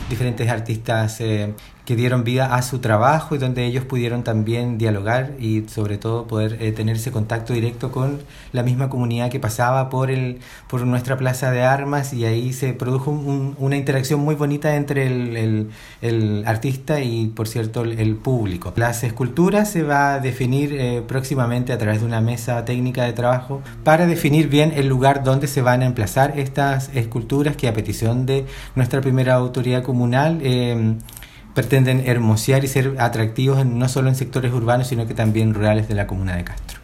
diferentes artistas que dieron vida a su trabajo y donde ellos pudieron también dialogar y sobre todo poder tener ese contacto directo con la misma comunidad que pasaba por nuestra plaza de armas, y ahí se produjo una interacción muy bonita entre el artista y, por cierto, el público. Las esculturas se va a definir próximamente a través de una mesa técnica de trabajo para definir bien el lugar donde se van a emplazar estas esculturas que, a petición de nuestra primera autoridad comunal, pretenden hermosear y ser atractivos no solo en sectores urbanos, sino que también rurales de la comuna de Castro.